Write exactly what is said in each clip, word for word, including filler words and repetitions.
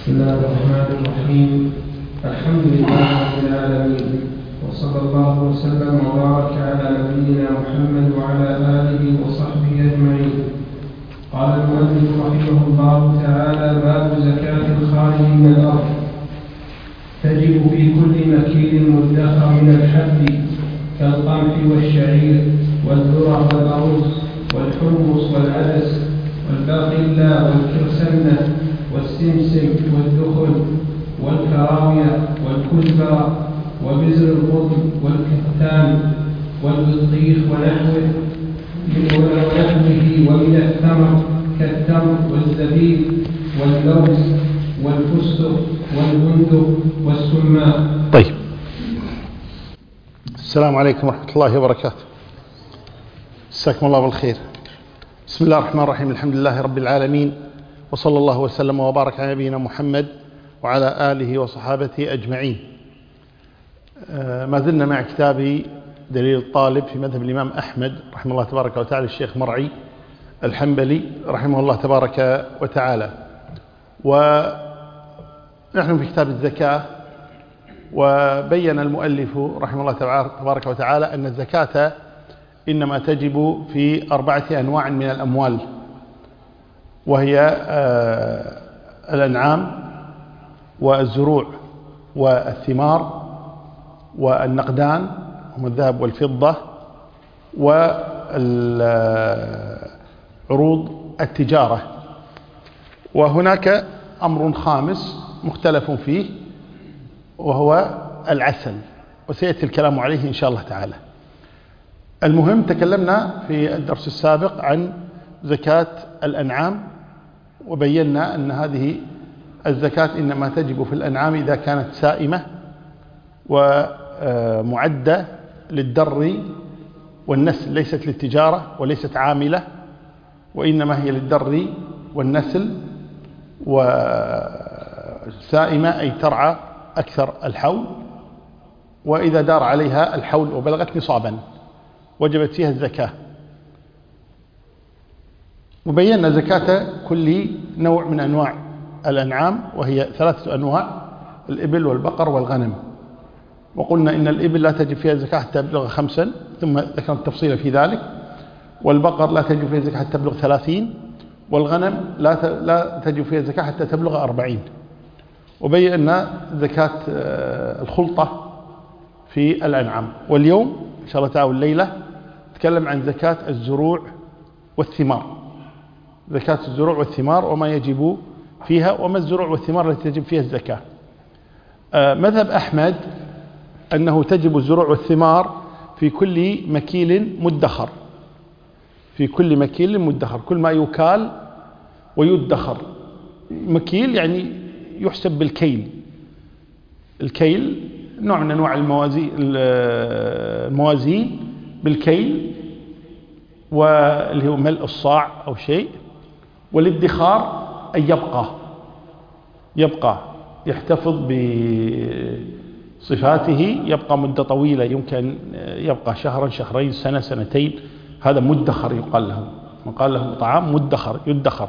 بسم الله الرحمن الرحيم. الحمد لله رب العالمين، وصلى الله وسلم وبارك على نبينا محمد وعلى آله وصحبه أجمعين. قال المؤلف رحمه الله تعالى: باب زكاة الخارج من الأرض. تجب في كل مكيل مدخر من الحب كالقمح والشعير والذرة والأرز والحمص والعدس والباقلا والكرسنة والسمسم والدخن والكراوية والكزبرة وبزر القطن والكتان والبطيخ ونحوه ونحوه ومن التمر كالتمر والزبيب واللوز والفستق والبندق والسمان. طيب، السلام عليكم ورحمة الله وبركاته. مساكم الله بالخير. بسم الله الرحمن الرحيم. الحمد لله رب العالمين، وصلى الله وسلم وبارك على نبينا محمد وعلى آله وصحابته أجمعين. ما زلنا مع كتاب دليل الطالب في مذهب الإمام أحمد رحمه الله تبارك وتعالى، الشيخ مرعي الحنبلي رحمه الله تبارك وتعالى، ونحن في كتاب الزكاة. وبين المؤلف رحمه الله تبارك وتعالى أن الزكاة إنما تجب في أربعة أنواع من الأموال، وهي الأنعام والزروع والثمار والنقدان هم الذهب والفضة، وعروض التجارة. وهناك أمر خامس مختلف فيه وهو العسل، وسيأتي الكلام عليه إن شاء الله تعالى. المهم، تكلمنا في الدرس السابق عن زكاة الأنعام، وبينا أن هذه الزكاة إنما تجب في الأنعام إذا كانت سائمة ومعدة للدر والنسل، ليست للتجارة وليست عاملة، وإنما هي للدر والنسل، وسائمة أي ترعى أكثر الحول، وإذا دار عليها الحول وبلغت نصابا وجبت فيها الزكاة. وبينا زكاة كل نوع من أنواع الأنعام، وهي ثلاثة أنواع: الإبل والبقر والغنم. وقلنا إن الإبل لا تجب فيها الزكاة حتى تبلغ خمسا، ثم ذكرنا التفصيل في ذلك. والبقر لا تجب فيها الزكاة حتى تبلغ ثلاثين، والغنم لا لا تجب فيها الزكاة حتى تبلغ أربعين. وبينا زكاة الخلطة في الأنعام. واليوم إن شاء الله تعالى الليلة نتكلم عن زكاة الزروع والثمار، زكاة الزروع والثمار وما يجب فيها، وما الزروع والثمار التي تجب فيها الزكاة. مذهب أحمد أنه تجب الزروع والثمار في كل مكيل مدخر، في كل مكيل مدخر، كل ما يكال ويدخر. مكيل يعني يحسب بالكيل، الكيل نوع من أنواع الموازين الموازين بالكيل، واللي هو ملء الصاع أو شيء. والادخار أن يبقى يبقى يحتفظ بصفاته، يبقى مدة طويلة، يمكن يبقى شهرا شهرين سنة سنتين. هذا مدخر يقال له، وقال له طعام مدخر يدخر.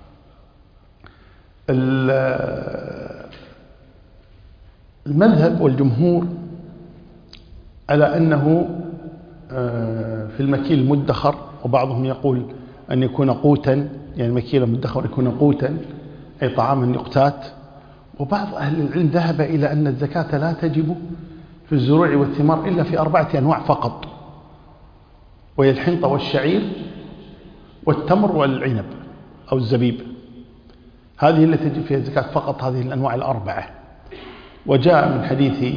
المذهب والجمهور على أنه في المكيل المدخر، وبعضهم يقول أن يكون قوتا، يعني المكيل المدخر يكون قوتا أي طعاما يقتات. وبعض أهل العلم ذهب إلى أن الزكاة لا تجب في الزروع والثمار إلا في أربعة أنواع فقط، وهي الحنطة والشعير والتمر والعنب أو الزبيب. هذه التي تجب فيها الزكاة فقط، هذه الأنواع الأربعة. وجاء من حديث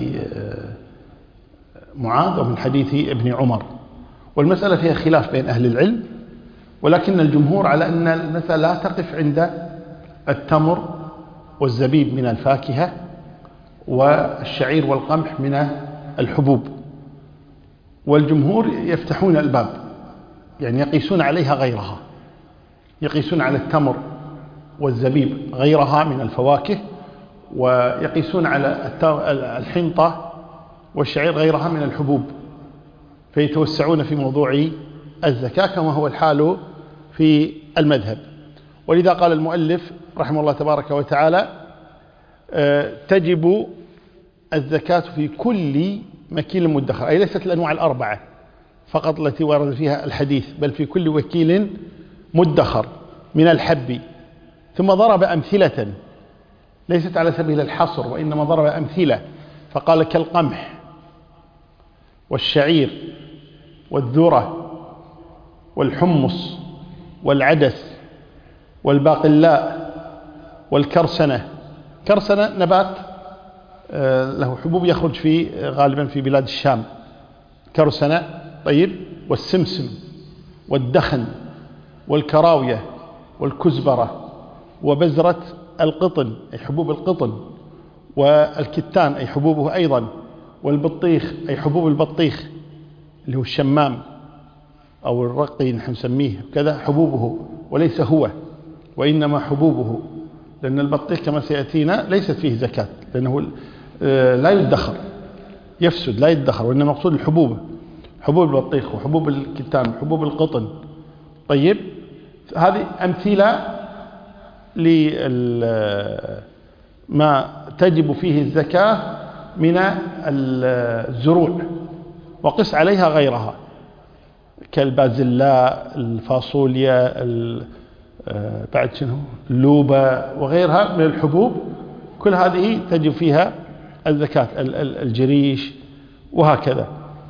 معاذ ومن حديث ابن عمر. والمسألة فيها خلاف بين أهل العلم، ولكن الجمهور على أن المسألة لا تقف عند التمر والزبيب من الفاكهة والشعير والقمح من الحبوب. والجمهور يفتحون الباب، يعني يقيسون عليها غيرها، يقيسون على التمر والزبيب غيرها من الفواكه، ويقيسون على الحنطة والشعير غيرها من الحبوب، فيتوسعون في موضوع الزكاة كما هو الحال في المذهب. ولذا قال المؤلف رحمه الله تبارك وتعالى: تجب الزكاة في كل مكيل مدخر، أي ليست الأنواع الأربعة فقط التي ورد فيها الحديث، بل في كل وكيل مدخر من الحب. ثم ضرب أمثلة ليست على سبيل الحصر، وإنما ضرب أمثلة فقال كالقمح والشعير والذرة والحمص والعدس والباقلاء والكرسنة. كرسنة نبات له حبوب يخرج في غالبا في بلاد الشام، كرسنة. طيب، والسمسم والدخن والكراوية والكزبرة وبزرة القطن أي حبوب القطن، والكتان أي حبوبه أيضا، والبطيخ أي حبوب البطيخ اللي هو الشمام أو الرقي نحن نسميه كذا، حبوبه وليس هو وإنما حبوبه، لأن البطيخ كما سيأتينا ليست فيه زكاة لأنه لا يدخر، يفسد لا يدخر، وإنما مقصود الحبوب، حبوب البطيخ وحبوب الكتان وحبوب القطن. طيب، هذه أمثلة لما تجب فيه الزكاة من الزروع، وقس عليها غيرها كالبازلاء، الفاصوليا، بعد شنو اللوبة وغيرها من الحبوب، كل هذه تجب فيها الزكاة، الجريش وهكذا.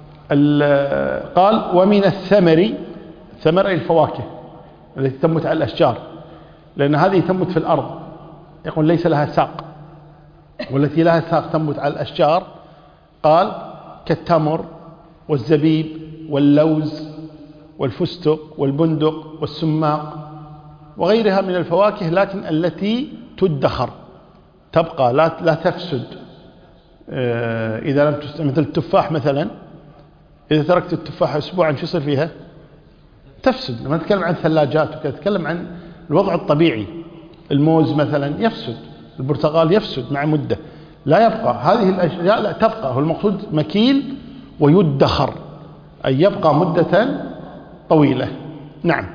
قال ومن الثمر، ثمر أي الفواكه التي تنبت على الأشجار، لأن هذه تنبت في الأرض، يقول ليس لها ساق، والتي لها ساق تنبت على الأشجار قال كالتمر والزبيب واللوز والفستق والبندق والسماق وغيرها من الفواكه، لكن التي تدخر تبقى لا لا تفسد. إذا لم تستعمل، مثل التفاح مثلا، إذا تركت التفاح أسبوعا شو يصير فيها؟ تفسد. لما نتكلم عن ثلاجات وكذا نتكلم عن الوضع الطبيعي. الموز مثلا يفسد، البرتقال يفسد مع مدة، لا يبقى. هذه الأشياء لا تبقى، هو المقصود مكيل ويدخر، أي يبقى مدة طويلة. نعم.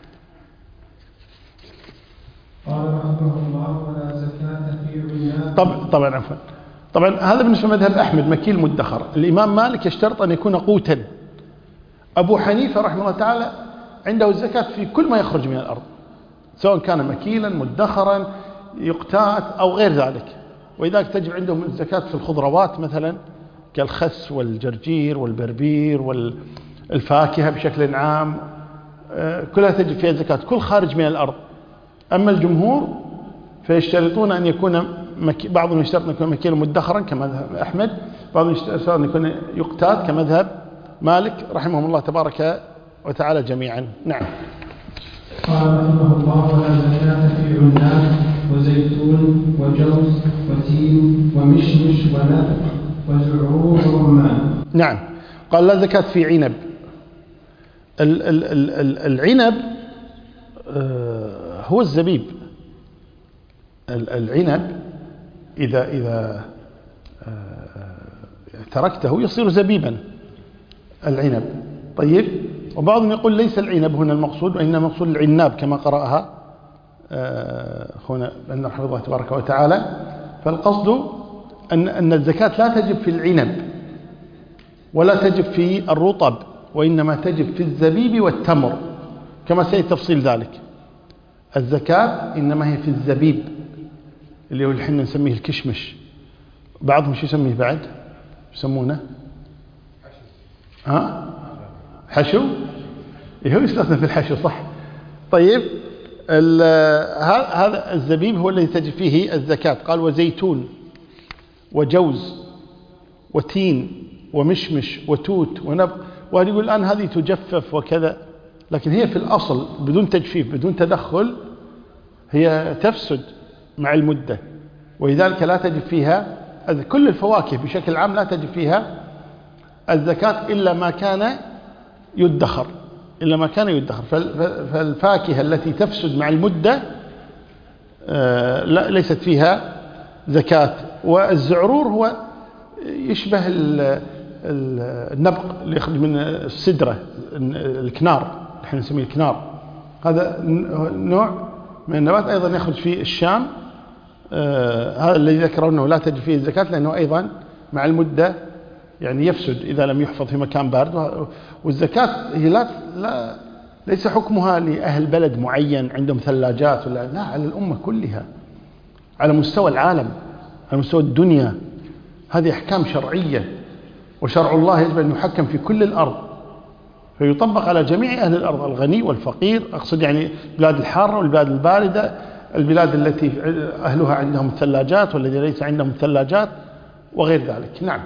قال رحمه الله ولا زكاة في عناب. طبعا طبعا عفوا طبعا هذا بالنسبة لمذهب أحمد مكيل مدخر. الإمام مالك يشترط أن يكون قوتا. أبو حنيفة رحمه الله تعالى عنده الزكاة في كل ما يخرج من الأرض، سواء كان مكيلا مدخرا يقتات أو غير ذلك. ولذلك تجب عندهم الزكاة في الخضروات مثلا كالخس والجرجير والبربير والفاكهة بشكل عام، كلها تجب فيها الزكاة، كل خارج من الأرض. أما الجمهور فيشترطون أن يكون مك... بعضهم يشترط أن يكون مكيلا مدخرا كمذهب أحمد، بعضهم يشترط أن يكون يقتات كمذهب مالك رحمهم الله تبارك وتعالى جميعا. نعم. قال رحمه الله ولا زكاة في عناب وزيتون وجوز وتين ومشمش ونبق وزعرور ورمان. نعم. قال لا زكاة في عنب. ال ال ال ال العنب هو الزبيب. العنب إذا إذا تركته يصير زبيبا العنب. طيب، وبعضهم يقول ليس العنب هنا المقصود، وإنما مقصود العناب كما قرأها هنا أن رحمه الله تبارك وتعالى. فالقصد أن أن الزكاة لا تجب في العنب ولا تجب في الرطب، وإنما تجب في الزبيب والتمر كما سيأتي تفصيل ذلك. الزكاة إنما هي في الزبيب اللي هو الحين نسميه الكشمش. بعضهم شو يسميه بعد؟ يسمونه ها حشو. هو يستخدم في الحشو صح. طيب، هذا الزبيب هو الذي تجب فيه الزكاة. قال وزيتون وجوز وتين ومشمش وتوت ونبق. وهذا يقول الآن هذه تجفف وكذا، لكن هي في الأصل بدون تجفيف بدون تدخل هي تفسد مع المدة، ولذلك لا تجب فيها. كل الفواكه بشكل عام لا تجب فيها الزكاة إلا ما كان يدخر، إلا ما كان يدخر. فالفاكهة التي تفسد مع المدة لا ليست فيها زكاة. والزعرور هو يشبه النبق اللي يخرج من السدرة، الكنار، نحن نسميه الكنار. هذا نوع من النبات أيضا يخرج في الشام آه هذا الذي ذكره أنه لا تجب فيه الزكاة لأنه أيضا مع المدة يعني يفسد إذا لم يحفظ في مكان بارد. والزكاة هي لا, لا ليس حكمها لأهل بلد معين عندهم ثلاجات ولا لا، على الأمة كلها على مستوى العالم على مستوى الدنيا. هذه أحكام شرعية، وشرع الله يجب أن يحكم في كل الأرض، فيطبق على جميع أهل الأرض، الغني والفقير، أقصد يعني البلاد الحارة والبلاد الباردة، البلاد التي أهلها عندهم الثلاجات والذي ليس عندهم الثلاجات وغير ذلك. نعم.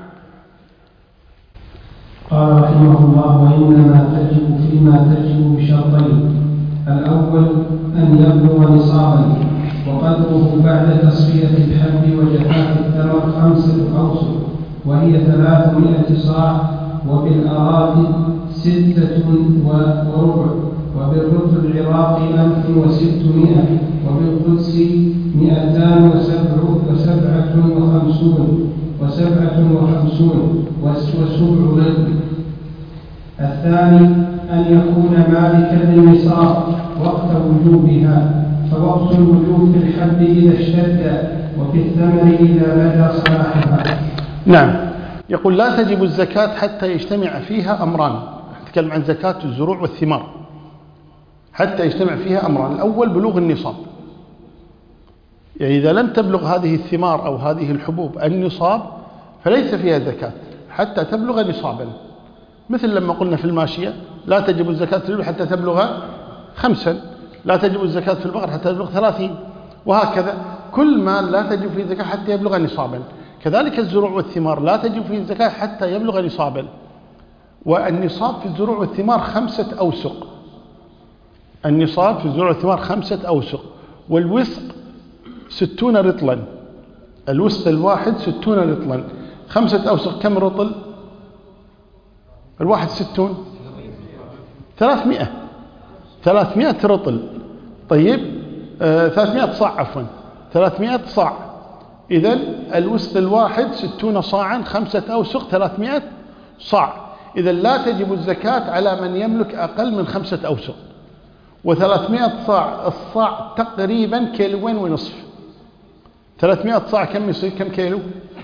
قال رحمه الله: وإنما تجب فيما تجب بشرطين: الأول أن يبلغ نصابا وقدره بعد تصفية الحب وجفاف الثمر خمسة أوسق وهي ثلاثمائة صاع، وبالأراضي ستة وربع، وبالرطب العراقي ألف وستمائة، وبالقدس مئتان وسبعة وخمسون وسبعة وخمسون وسبع لب. الثاني أن يكون مالكا للنصاب وقت وجوبها، فوقت الوجوب في الحب إذا اشتد، وفي الثمر إذا بدا صلاحها. نعم. يقول لا تجب الزكاة حتى يجتمع فيها أمران. نتكلم عن زكاة الزروع والثمار. حتى يجتمع فيها أمران: الأول بلوغ النصاب، يعني إذا لم تبلغ هذه الثمار أو هذه الحبوب النصاب فليس فيها زكاة حتى تبلغ نصابا. مثل لما قلنا في الماشية لا تجب الزكاة في الإبل حتى تبلغ خمسا، لا تجب الزكاة في البقر حتى تبلغ ثلاثين، وهكذا كل مال لا تجب فيه الزكاة حتى يبلغ نصابا. كذلك الزروع والثمار لا تجب فيه الزكاة حتى يبلغ نصابا. والنصاب في الزروع والثمار خمسة أوسق. النصاب في الزروع والثمار خمسة أوسق، والوسق ستون رطلا. الوسق الواحد ستون رطلا. خمسة أوسق كم رطل؟ الواحد ستون، ثلاثمائة ثلاثمائة رطل. طيب آه ثلاثمائة صاع، عفوا ثلاثمائة صاع. إذن الوسق الواحد ستون صاعا، خمسة أوسق ثلاثمائة صاع. إذن لا تجب الزكاة على من يملك أقل من خمسة أوسق. وثلاثمائة صاع، الصاع تقريبا كيلوين ونصف. ثلاثمائة صاع كم يصير؟ كم كيلو؟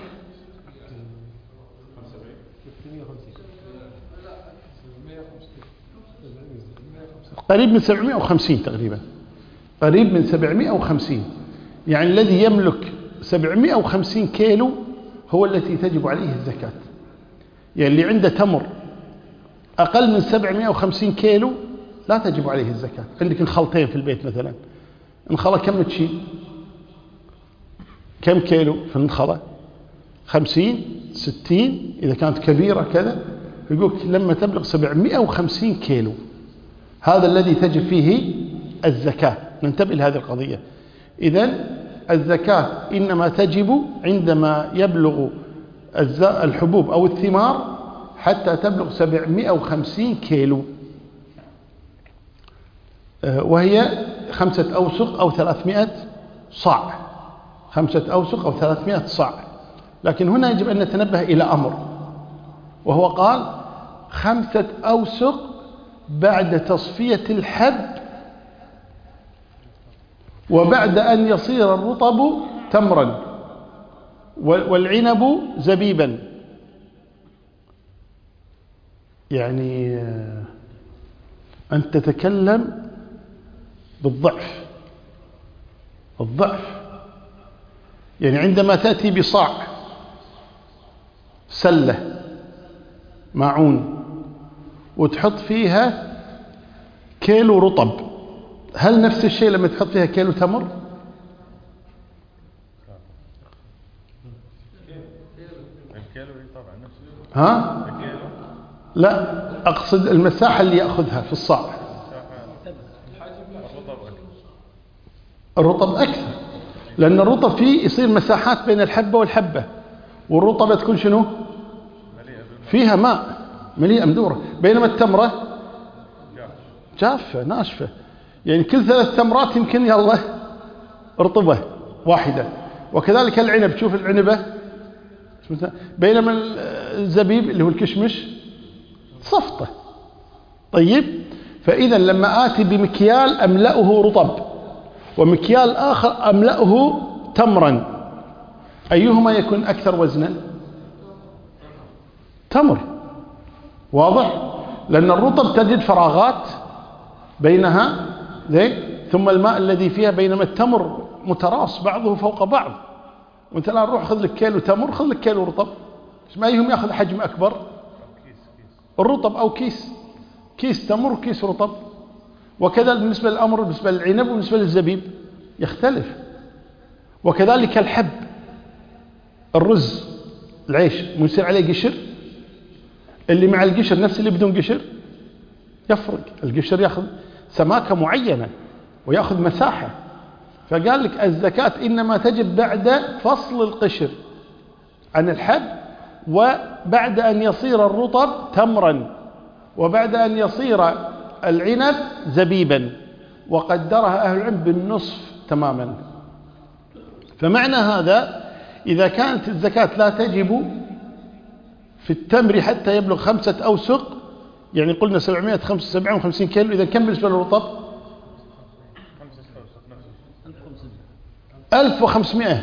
قريب من سبعمائة وخمسين تقريبا، قريب من سبعمائة وخمسين. يعني الذي يملك سبعمائة وخمسين كيلو هو التي تجب عليه الزكاة. يعني اللي عنده تمر أقل من سبعمائة وخمسين كيلو لا تجب عليه الزكاة. عندك انخلتين في البيت مثلا، انخلة كم تشيل؟ كم كيلو في الانخلة؟ خمسين ستين إذا كانت كبيرة كذا. يقولك لما تبلغ سبعمائة وخمسين كيلو هذا الذي تجب فيه الزكاة. ننتبه لهذه القضية. إذن الزكاة إنما تجب عندما يبلغ الحبوب أو الثمار حتى تبلغ سبعمائة وخمسين كيلو، وهي خمسة أوسق أو ثلاثمائة صاع. خمسة أوسق أو ثلاثمائة صاع. لكن هنا يجب أن نتنبه إلى أمر، وهو قال خمسة أوسق بعد تصفية الحب وبعد أن يصير الرطب تمرا والعنب زبيبا. يعني أن تتكلم بالضعف، الضعف. يعني عندما تأتي بصاع سلة معون وتحط فيها كيلو رطب، هل نفس الشيء لما تحط فيها كيلو تمر؟ ها؟ لا، أقصد المساحة اللي يأخذها في الصاع. الرطب أكثر، لأن الرطب فيه يصير مساحات بين الحبة والحبة، والرطبة تكون شنو؟ فيها ماء، مليئة مدورة. بينما التمرة جافة ناشفة، يعني كل ثلاث تمرات يمكن يلا رطبة واحدة. وكذلك العنب، شوف العنبة. بينما الزبيب اللي هو الكشمش صفطة. طيب، فإذا لما آتي بمكيال أملأه رطب ومكيال آخر أملأه تمرا، أيهما يكون أكثر وزنا؟ تمر، واضح؟ لأن الرطب تجد فراغات بينها زي، ثم الماء الذي فيها، بينما التمر متراص بعضه فوق بعض. وانت الآن روح خذ لك كيلو تمر، خذ لك كيلو رطب، ما أيهم يأخذ حجم أكبر؟ الرطب، أو كيس كيس تمر وكيس رطب. وكذا بالنسبة للأمر، بالنسبة للعنب وبالنسبة للزبيب يختلف. وكذلك الحب، الرز، العيش يصير عليه قشر، اللي مع القشر نفس اللي بدون قشر يفرق. القشر يأخذ سماكة معينة ويأخذ مساحة. فقال لك الزكاة إنما تجب بعد فصل القشر عن الحب، وبعد أن يصير الرطب تمرا، وبعد أن يصير العنب زبيبا، وقدرها أهل العلم بالنصف تماما. فمعنى هذا إذا كانت الزكاة لا تجب في التمر حتى يبلغ خمسة أوسق، يعني قلنا سبعمائة وسبعة وخمسين كيلو، إذا كم بالنسبة للرطب؟ ألف وخمسمائة.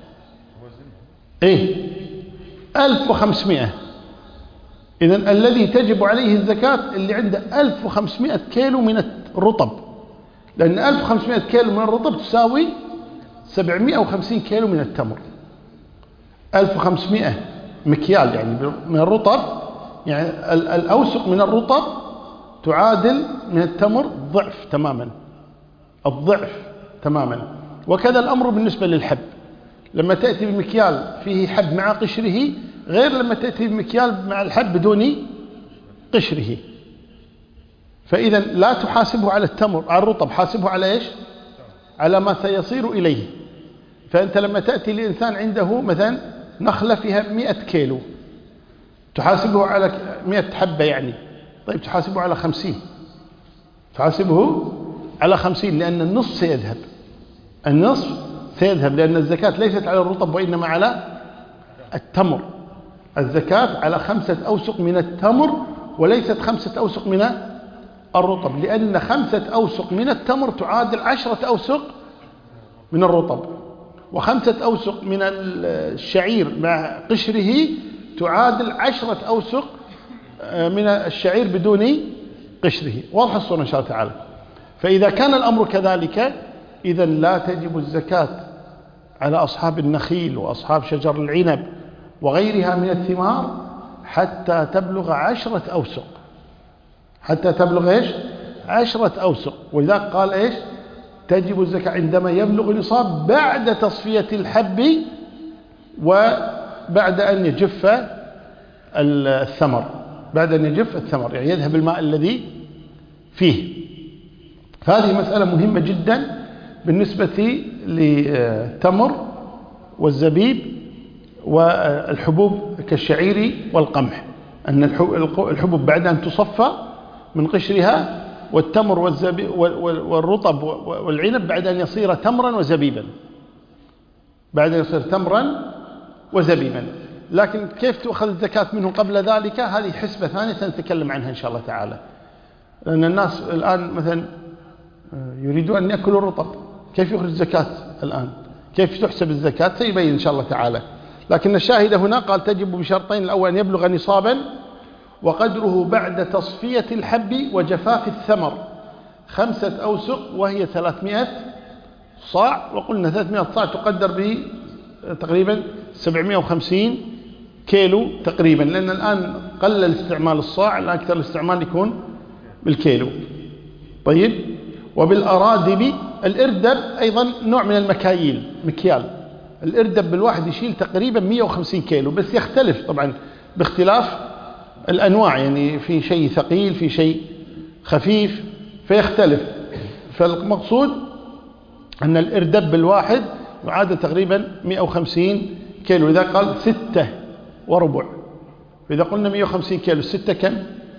إيه ألف وخمسمائة. إذن الذي تجب عليه الزكاة اللي عنده ألف وخمسمائة كيلو من الرطب، لأن ألف وخمسمائة كيلو من الرطب تساوي سبعمائة وخمسين كيلو من التمر. ألف وخمسمائة مكيال يعني من الرطب، يعني الأوسق من الرطب تعادل من التمر ضعف تماما، الضعف تماما. وكذا الأمر بالنسبة للحب، لما تأتي بمكيال فيه حب مع قشره غير لما تأتي بمكيال مع الحب بدون قشره. فإذا لا تحاسبه على التمر، على الرطب، حاسبه على إيش؟ على ما سيصير إليه. فأنت لما تأتي لإنسان عنده مثلا نخلة فيها مئة كيلو، تحاسبه على مئة حبة يعني، طيب تحاسبه على خمسين، تحاسبه على خمسين، لأن النصف سيذهب، النصف سيذهب، لأن الزكاة ليست على الرطب وإنما على التمر. الزكاة على خمسة أوسق من التمر وليست خمسة أوسق من الرطب، لأن خمسة أوسق من التمر تعادل عشرة أوسق من الرطب، وخمسة أوسق من الشعير مع قشره تعادل عشرة أوسق من الشعير بدون قشره. واضح الصورة إن شاء الله تعالى. فإذا كان الأمر كذلك، إذا لا تجب الزكاة على أصحاب النخيل وأصحاب شجر العنب وغيرها من الثمار حتى تبلغ عشرة أوسق، حتى تبلغ إيش؟ عشرة أوسق. ولذلك قال إيش؟ تجب الزكاة عندما يبلغ النصاب بعد تصفية الحب وبعد أن يجف الثمر، بعد أن يجف الثمر يعني يذهب الماء الذي فيه. فهذه مسألة مهمة جدا بالنسبة للتمر والزبيب والحبوب كالشعير والقمح، أن الحبوب بعد أن تصفى من قشرها، والتمر والزبيب والرطب والعنب بعد أن يصير تمرا وزبيبا، بعد أن يصير تمرا وزبيبا. لكن كيف تؤخذ الزكاة منه قبل ذلك؟ هذه حسبة ثانية سنتكلم عنها إن شاء الله تعالى. لأن الناس الآن مثلا يريدون أن يأكلوا الرطب، كيف يخرج الزكاة الآن؟ كيف تحسب الزكاة؟ سيبين إن شاء الله تعالى. لكن الشاهد هنا قال تجب بشرطين: الأول أن يبلغ نصابا وقدره بعد تصفية الحب وجفاف الثمر خمسة أوسق وهي ثلاثمائة صاع، وقلنا ثلاثمائة صاع تقدر ب تقريبا سبعمائة وخمسين كيلو تقريبا، لأن الآن قل الاستعمال الصاع، الآن أكثر الاستعمال يكون بالكيلو. طيب، وبالأرادب الإردب أيضا نوع من المكاييل، مكيال. الإردب بالواحد يشيل تقريبا مئة وخمسين كيلو، بس يختلف طبعا باختلاف الأنواع، يعني في شيء ثقيل، في شيء خفيف، فيختلف. فالمقصود أن الإردب بالواحد يعادل تقريبا مئة وخمسين كيلو. إذا قال ستة وربع، فإذا قلنا مئة وخمسين كيلو، ستة كم؟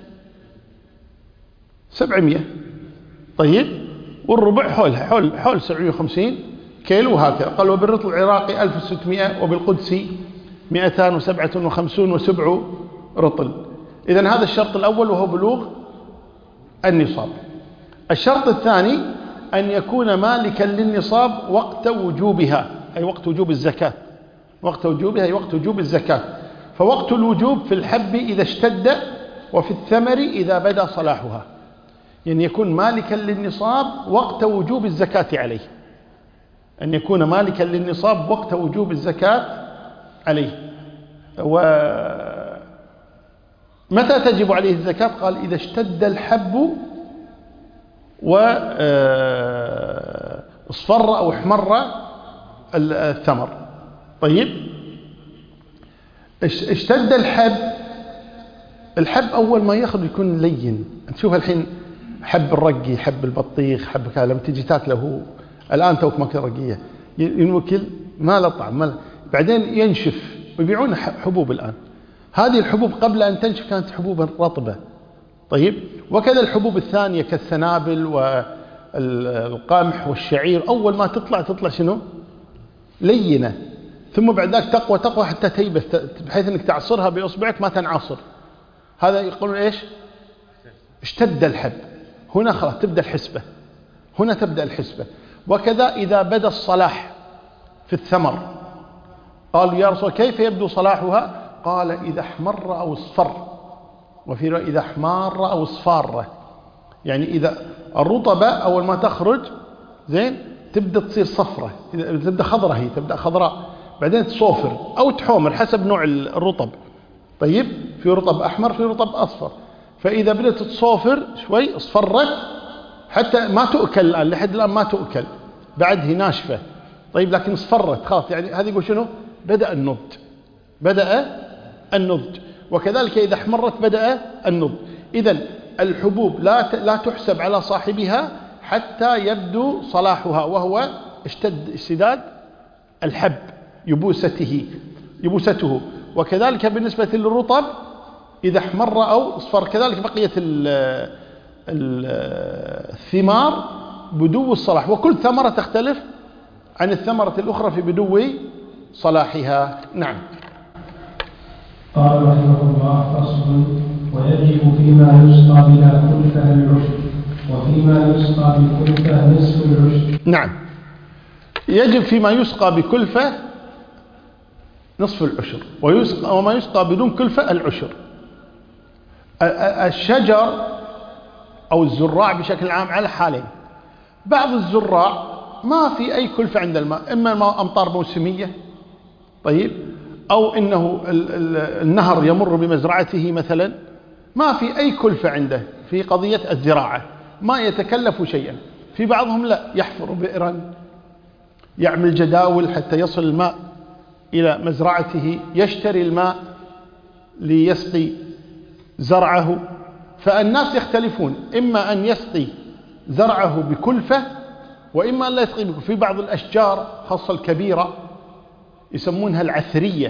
سبعمائة. طيب، والربع حولها حول حول سبعمائة وخمسين كيلو، وهكذا. قال وبالرطل العراقي ألف وستمائة، وبالقدسي مئتان وسبعة وخمسون وسبع رطل. إذن هذا الشرط الأول وهو بلوغ النصاب. الشرط الثاني أن يكون مالكا للنصاب وقت وجوبها، أي وقت وجوب الزكاة، وقت وجوبها أي وقت وجوب الزكاة. فوقت الوجوب في الحب إذا اشتد، وفي الثمر إذا بدا صلاحها، يعني يكون مالكا للنصاب وقت وجوب الزكاة عليه، أن يكون مالكا للنصاب وقت وجوب الزكاة عليه. ومتى تجب عليه الزكاة؟ قال إذا اشتد الحب واصفر أو احمر الثمر. طيب، اشتد الحب، الحب أول ما يأخذ يكون لين. نشوف الحين حب الرقي، حب البطيخ، حب كذا، لما تجي تاكله الآن توك ماكل رقية ينوكل ما له طعم، ما له. بعدين ينشف ويبيعون حبوب الآن. هذه الحبوب قبل أن تنشف كانت حبوب رطبة. طيب، وكذا الحبوب الثانية كالسنابل والقمح والشعير، أول ما تطلع تطلع شنو؟ لينة، ثم بعد ذلك تقوى تقوى حتى تيبس، بحيث أنك تعصرها بإصبعك ما تنعصر. هذا يقولون إيش؟ اشتد الحب. هنا خلاص تبدأ الحسبة، هنا تبدأ الحسبة. وكذا إذا بدا الصلاح في الثمر، قالوا يا رسول كيف يبدو صلاحها؟ قال إذا احمر أو اصفر، وفي رواية إذا احمر أو اصفار، يعني إذا الرطبة أول ما تخرج زين تبدأ تصير صفرة، تبدأ خضراء، هي تبدأ خضراء، بعدين تصوفر أو تحومر حسب نوع الرطب. طيب، في رطب أحمر، في رطب أصفر. فإذا بدأت تصوفر شوي اصفرت حتى ما تؤكل الآن، لحد الآن ما تؤكل، بعد هي ناشفة. طيب، لكن اصفرت خلاص، يعني هذه يقول شنو؟ بدأ النضج، بدأ النضج. وكذلك إذا احمرت بدأ النضج. إذن الحبوب لا لا تحسب على صاحبها حتى يبدو صلاحها، وهو اشتد اشتداد الحب، يبوسته يبوسته. وكذلك بالنسبة للرطب إذا احمر أو اصفر. كذلك بقية الثمار بدو الصلاح، وكل ثمرة تختلف عن الثمرة الأخرى في بدو صلاحها. نعم. قال رحمه الله: فصل: ويجب فيما يسقى بلا كلفة العشر، وفيما يسقى بكلفة نصف العشر. نعم، يجب فيما يسقى بكلفة نصف العشر، ويسقى وما يسقى بدون كلفة العشر. الشجر أو الزراع بشكل عام على حالين. بعض الزراع ما في أي كلفة عند الماء، إما أمطار موسمية، طيب، أو إنه النهر يمر بمزرعته مثلا، ما في أي كلفة عنده في قضية الزراعة، ما يتكلف شيئا. في بعضهم لا، يحفر بئرا، يعمل جداول حتى يصل الماء إلى مزرعته، يشتري الماء ليسقي زرعه. فالناس يختلفون، إما أن يسقي زرعه بكلفة، وإما أن لا يسقي بكلفة. في بعض الأشجار خاصة الكبيرة يسمونها العثرية،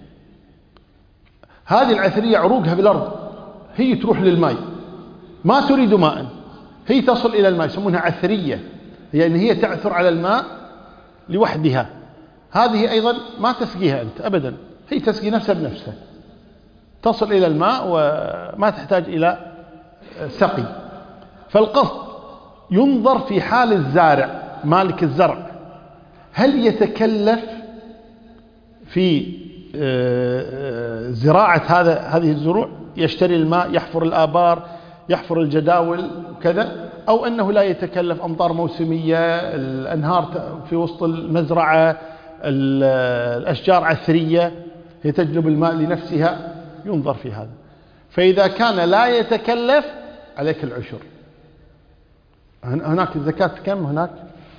هذه العثرية عروقها بالأرض، هي تروح للماء، ما تريد ماء، هي تصل إلى الماء، يسمونها عثرية، يعني هي تعثر على الماء لوحدها. هذه أيضا ما تسقيها أنت أبدا، هي تسقي نفسها بنفسها، تصل إلى الماء وما تحتاج إلى سقي. فالقصد ينظر في حال الزارع، مالك الزرع، هل يتكلف في زراعة هذا هذه الزروع، يشتري الماء، يحفر الآبار، يحفر الجداول كذا، أو أنه لا يتكلف، أمطار موسمية، الأنهار في وسط المزرعة، الأشجار عثرية هي تجلب الماء لنفسها. ينظر في هذا. فإذا كان لا يتكلف عليك العشر. هناك الزكاة كم هناك؟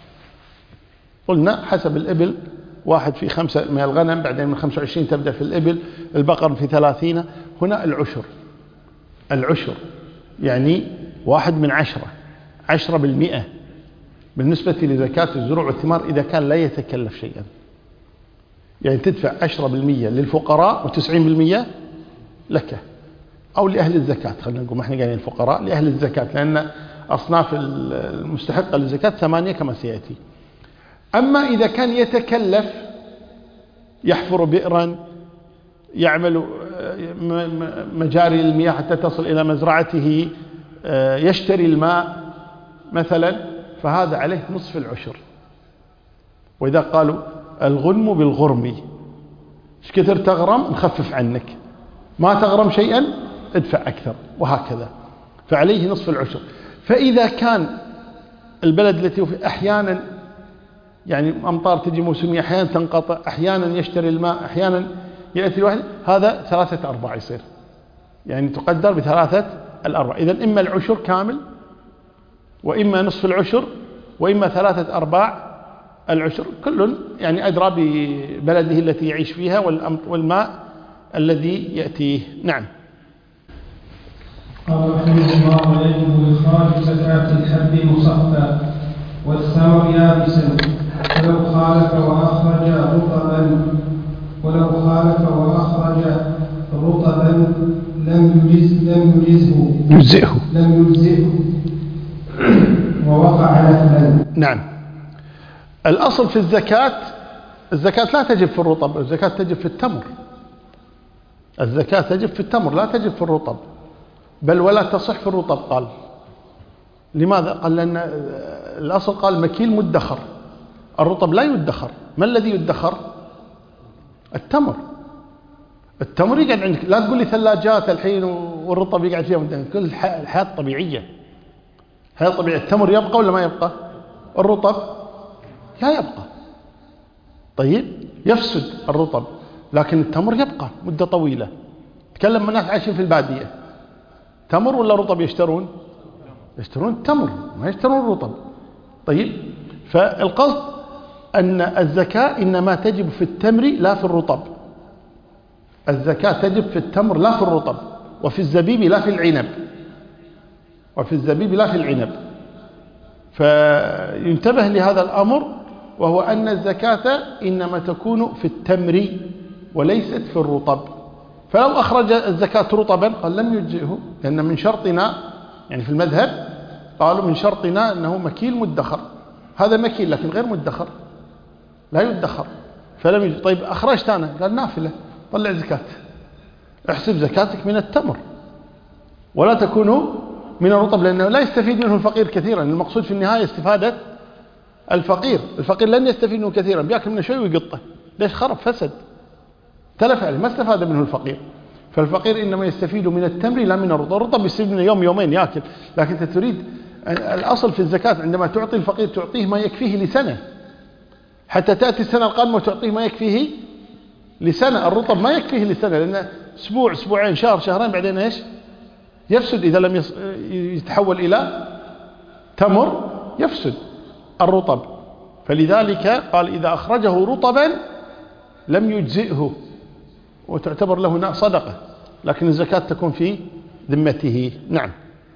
قلنا حسب الإبل، واحد في خمسة من الغنم، بعدين من خمسة وعشرين تبدأ في الإبل، البقر في ثلاثين. هنا العشر، العشر يعني واحد من عشرة، عشرة بالمئة بالنسبة لزكاة الزروع والثمار إذا كان لا يتكلف شيئا. يعني تدفع عشرة بالمئة للفقراء وتسعين بالمئة لك أو لأهل الزكاة. خلينا نقول ما احنا قايلين الفقراء، لأهل الزكاة، لأن أصناف المستحقة للزكاة ثمانية كما سيأتي. أما إذا كان يتكلف، يحفر بئرا، يعمل مجاري المياه حتى تصل إلى مزرعته، يشتري الماء مثلا، فهذا عليه نصف العشر. وإذا قالوا الغنم بالغرم، ايش كثر تغرم نخفف عنك، ما تغرم شيئا ادفع أكثر، وهكذا. فعليه نصف العشر. فإذا كان البلد التي فيه أحيانا يعني أمطار تجي موسمية، أحيانا تنقطع، أحيانا يشتري الماء، أحيانا يأتي الواحد، هذا ثلاثة أرباع يصير، يعني تقدر بثلاثة الأرباع. إذن إما العشر كامل، وإما نصف العشر، وإما ثلاثة أرباع العشر، كل يعني أدرى ببلده التي يعيش فيها والماء الذي يأتيه. نعم. قال رحمه الله: ويجب إخراج زكاة الحب مصفى والثمر يابسا، ولو خالف وأخرج رطبا ولو خالف وأخرج رطبا لم يجز لم يجزه يجزئه لم يجزئه ووقع نفلا. نعم. الأصل في الزكاة، الزكاة لا تجب في الرطب، الزكاة تجب في التمر. الزكاة تجب في التمر لا تجب في الرطب، بل ولا تصح في الرطب. قال لماذا؟ قال لأن الأصل قال مكيل مدخر، الرطب لا يدخر. ما الذي يدخر؟ التمر. التمر يقعد عندك، لا تقول لي ثلاجات الحين والرطب يقعد فيها، كل الحياة الطبيعية، الحياة الطبيعية. التمر يبقى ولا ما يبقى؟ الرطب لا يبقى. طيب يفسد الرطب، لكن التمر يبقى مدة طويلة. تكلم من الناس عايشين في البادية، تمر ولا رطب يشترون؟ يشترون التمر، ما يشترون الرطب. طيب، فالقصد أن الزكاة إنما تجب في التمر لا في الرطب. الزكاة تجب في التمر لا في الرطب، وفي الزبيب لا في العنب، وفي الزبيب لا في العنب. فينتبه لهذا الأمر، وهو أن الزكاة إنما تكون في التمر وليست في الرطب. فلو أخرج الزكاة رطبا قال لم يجزئه، لأن من شرطنا يعني في المذهب قالوا من شرطنا أنه مكيل مدخر. هذا مكيل لكن غير مدخر، لا يدخر، فلم يجزئ. طيب أخرجت أنا، قال نافلة، طلع زكاة، احسب زكاتك من التمر ولا تكون من الرطب، لأنه لا يستفيد منه الفقير كثيرا. المقصود في النهاية استفادة الفقير. الفقير لن يستفيد منه كثيرا، بيأكل منه شيء ويقطه، ليش؟ خرب، فسد، تلف عليه، ما استفاد منه الفقير. فالفقير إنما يستفيد من التمر لا من الرطب. الرطب يستفيد منه يوم يومين يأكل، لكن أنت تريد الأصل في الزكاة عندما تعطي الفقير تعطيه ما يكفيه لسنة، حتى تأتي السنة القادمة وتعطيه ما يكفيه لسنة. الرطب ما يكفيه لسنة، لأن أسبوع أسبوعين شهر شهرين بعدين إيش؟ يفسد. إذا لم يتحول إلى تمر يفسد الرطب. فلذلك قال إذا أخرجه رطبا لم يجزئه، وتعتبر له صدقة، لكن الزكاة تكون في ذمته. نعم.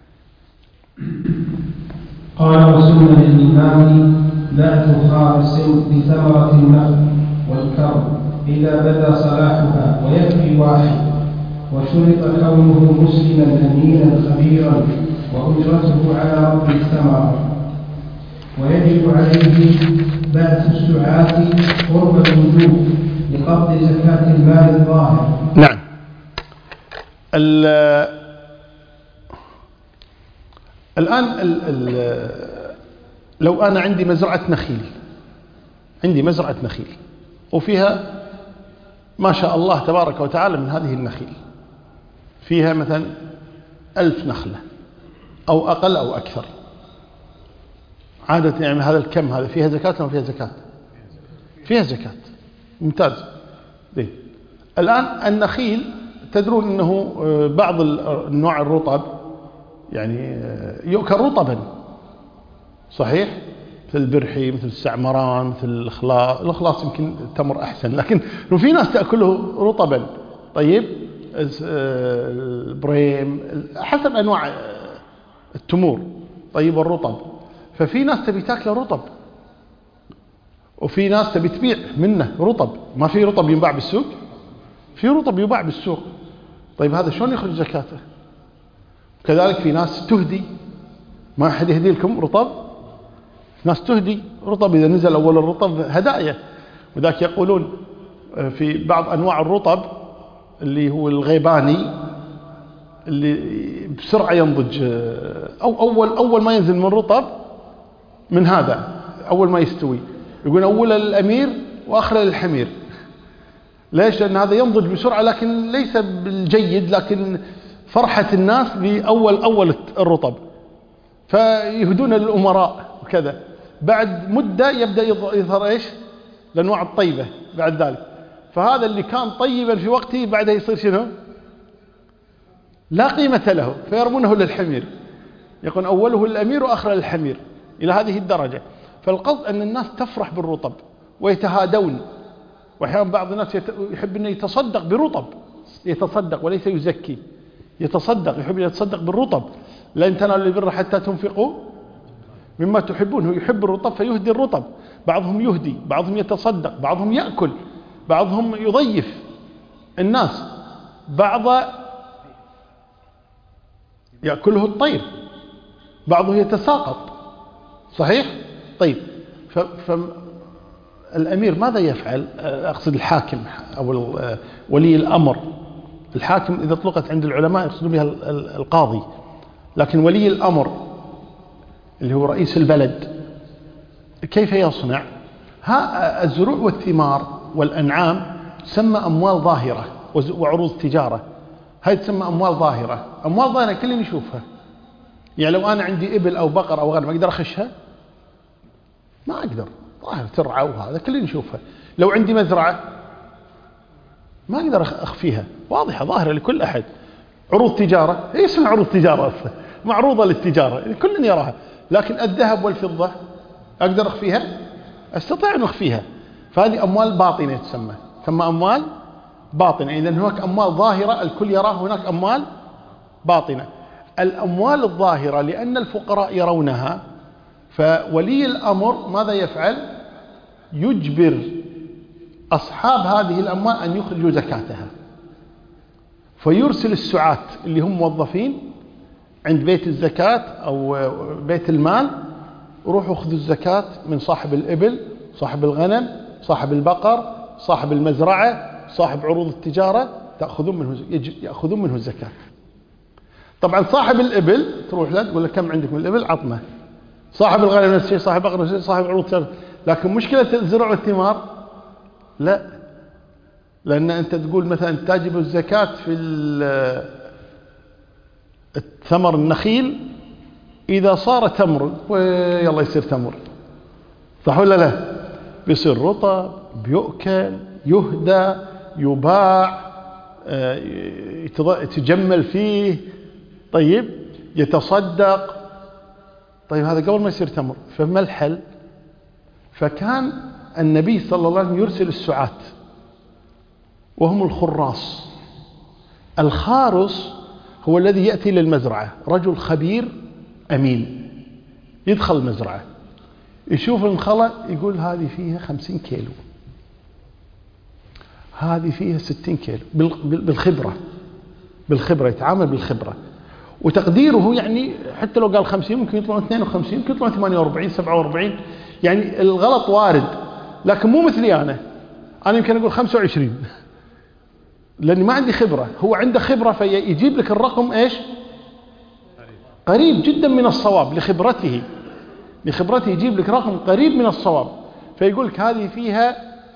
قال: وسن للإمام بعث خالص بثمرة النخل والكرم إذا بدا صلاحها، ويكفي واحد، وشرط كونه مسلما أمينا خبيرا، وأجرته على رب الثمرة. ويجب عليه بعث السعاة قرب الوجوب لقبض زكاة المال الظاهر. نعم. الآن ال ال لو أنا عندي مزرعة نخيل، عندي مزرعة نخيل وفيها ما شاء الله تبارك وتعالى من هذه النخيل، فيها مثلا ألف نخلة أو أقل أو أكثر، عادة يعني هذا الكم هذا فيها زكاة ولا فيها زكاة؟ فيها زكاة. ممتاز. دي. الآن النخيل تدرون أنه بعض النوع الرطب يعني يؤكل رطبا، صحيح؟ مثل البرحي، مثل السعمران، مثل الإخلاص. الإخلاص يمكن التمر أحسن، لكن لو في ناس تأكله رطبا. طيب البريم حسب أنواع التمور. طيب الرطب، ففي ناس تبي تاكله رطب، وفي ناس تبي تبيع منه رطب. ما في رطب ينباع بالسوق؟ في رطب يباع بالسوق. طيب هذا شلون يخرج زكاته؟ كذلك في ناس تهدي، ما أحد يهدي لكم رطب، ناس تهدي رطب، إذا نزل أول الرطب هدايا. وذاك يقولون في بعض أنواع الرطب اللي هو الغيباني اللي بسرعة ينضج، أو أول أول ما ينزل من رطب من هذا أول ما يستوي، يقول أول الأمير وأخلل الحمير. ليش؟ لأن هذا ينضج بسرعة لكن ليس بالجيد، لكن فرحة الناس بأول أول الرطب، فيهدون للأمراء وكذا. بعد مدة يبدأ يظهر إيش؟ الأنواع الطيبة بعد ذلك. فهذا اللي كان طيبا في وقته بعدها يصير شنو؟ لا قيمة له، فيرمونه للحمير. يكون أوله الأمير وآخره الحمير، إلى هذه الدرجة. فالقصد أن الناس تفرح بالرطب ويتهادون. وأحيانا بعض الناس يحب أن يتصدق برطب، يتصدق وليس يزكي، يتصدق، يحب أن يتصدق بالرطب. لن تنالوا البر حتى تنفقوا مما تحبون. هو يحب الرطب فيهدي الرطب. بعضهم يهدي، بعضهم يتصدق، بعضهم يأكل، بعضهم يضيف الناس، بعض يأكله الطير، بعضه يتساقط. صحيح؟ طيب، فالأمير ماذا يفعل؟ أقصد الحاكم أو ولي الأمر. الحاكم إذا اطلقت عند العلماء يقصدون بها القاضي، لكن ولي الأمر اللي هو رئيس البلد كيف يصنع؟ ها الزروع والثمار والأنعام تسمى أموال ظاهرة وعروض تجارة. هاي تسمى أموال ظاهرة. أموال ظاهرة كل يشوفها. يعني لو أنا عندي إبل أو بقر أو غنم أقدر أخشها؟ ما أقدر، ظاهر ترعى وهذا كل يشوفها. لو عندي مزرعة ما أقدر أخفيها، واضحة ظاهرة لكل أحد. عروض تجارة، هي اسمها عروض تجارة أصلا، معروضة للتجارة، كل يراها. لكن الذهب والفضة أقدر أخفيها؟ أستطيع أن أخفيها. فهذه أموال باطنة تسمى، تسمى أموال باطنة. إذن هناك أموال ظاهرة الكل يراها، هناك أموال باطنة. الأموال الظاهرة لأن الفقراء يرونها، فولي الأمر ماذا يفعل؟ يجبر أصحاب هذه الأموال أن يخرجوا زكاتها، فيرسل السعاة اللي هم موظفين عند بيت الزكاة أو بيت المال، روحوا خذوا الزكاة من صاحب الإبل، صاحب الغنم، صاحب البقر، صاحب المزرعة، صاحب عروض التجارة، تأخذون منه يأخذون منه الزكاة. طبعا صاحب الإبل تروح له تقول له كم عندك من الإبل؟ عطنا. صاحب الغنم نفس الشيء، صاحب البقر نفس الشيء، صاحب عروض التجارة. لكن مشكلة الزروع والثمار لا، لأن أنت تقول مثلا تجب الزكاة في الثمر النخيل إذا صار تمر، ويلا يصير تمر، صح ولا لا؟ بيصير رطب، بيؤكل، يهدى، يباع، يتجمل فيه، طيب يتصدق. طيب هذا قبل ما يصير تمر، فما الحل؟ فكان النبي صلى الله عليه وسلم يرسل السعاة وهم الخراص. الخارص هو الذي يأتي للمزرعة، رجل خبير أمين، يدخل المزرعة يشوف المخلة يقول هذه فيها خمسين كيلو، هذه فيها ستين كيلو، بالخبرة بالخبرة يتعامل بالخبرة. وتقديره يعني حتى لو قال خمسين ممكن يطلعون اثنين وخمسين، ممكن يطلعون ثمانية وأربعين، سبعة وأربعين، يعني الغلط وارد. لكن مو مثلي أنا أنا يمكن أقول خمسة وعشرين لأني ما عندي خبرة، هو عنده خبرة فيجيب لك الرقم إيش؟ قريب جدا من الصواب لخبرته لخبرته يجيب لك رقم قريب من الصواب. فيقول لك هذه فيها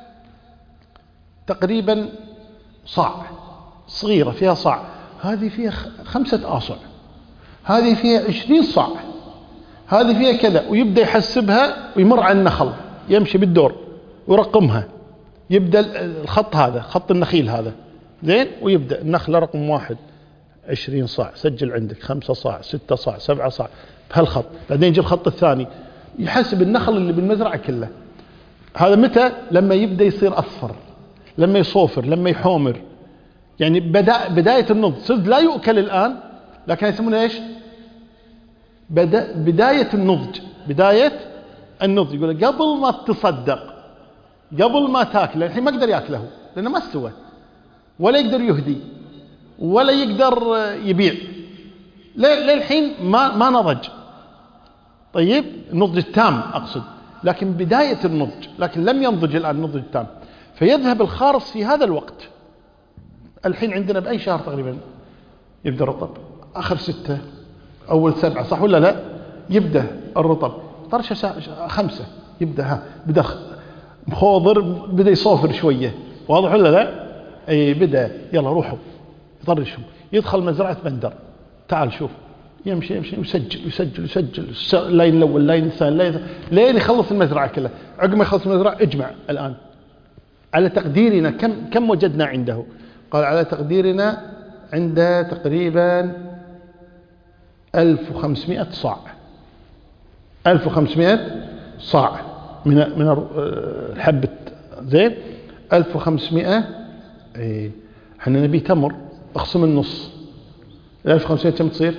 تقريبا صاع، صغيرة فيها صاع، هذه فيها خمسة آصع، هذه فيها عشرين صاع، هذه فيها كذا، ويبدأ يحسبها ويمر على النخل، يمشي بالدور ويرقمها. يبدأ الخط هذا خط النخيل هذا زين، ويبدأ النخلة رقم واحد عشرين صاع، سجل عندك خمسة صاع، ستة صاع، سبعة صاع بهالخط. بعدين يجي الخط الثاني يحسب النخل اللي بالمزرعة كله. هذا متى؟ لما يبدأ يصير أصفر، لما يصوفر، لما يحومر، يعني بدأ بداية النضج. صدق لا يؤكل الآن، لكن يسمونه إيش؟ بدأ بداية النضج، بداية النضج. يقول قبل ما تصدق، قبل ما تاكل، الحين ما يقدر ياكله لأنه ما استوى، ولا يقدر يهدي، ولا يقدر يبيع، للحين ما ما نضج. طيب النضج التام أقصد، لكن بداية النضج، لكن لم ينضج الآن النضج التام. فيذهب الخارص في هذا الوقت. الحين عندنا بأي شهر تقريبا يبدأ الرطب؟ آخر ستة أول سبعة، صح ولا لا؟ يبدأ الرطب طرشة خمسة، يبدأ ها بدأ مخوضر بدأ يصوفر شوية، واضح ولا لا؟ اي بدأ يلا روحوا يطرشهم، يدخل مزرعة بندر، تعال شوف، يمشي يمشي يسجل يسجل يسجل اللاين الأول اللاين الثاني اللاين لين يخلص المزرعة كلها. عقب ما يخلص المزرعة اجمع الآن على تقديرنا كم كم وجدنا عنده؟ قال على تقديرنا عنده تقريبا ألف وخمسمائة صاع، ألف وخمسمائة صاع من من الحبة، زين ألف وخمسمائة. اي احنا نبي تمر، اقسم النص، ألف وخمسمائة كم تصير؟